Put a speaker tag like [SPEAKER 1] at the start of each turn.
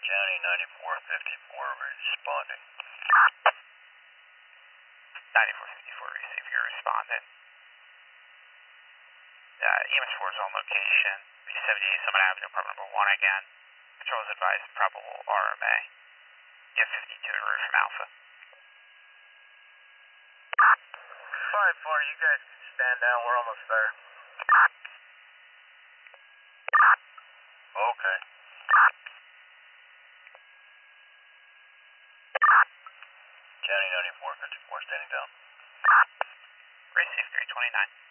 [SPEAKER 1] County 9454 responding.
[SPEAKER 2] 9454, receive your respondent. EMS 4 is on location. 78 Summit Avenue, apartment number 1 again. Controls advised probable RMA. Get 52 to route from Alpha.
[SPEAKER 1] 5-4, you guys can stand down, we're almost there. Okay. County 9454 standing down.
[SPEAKER 2] Receive 329.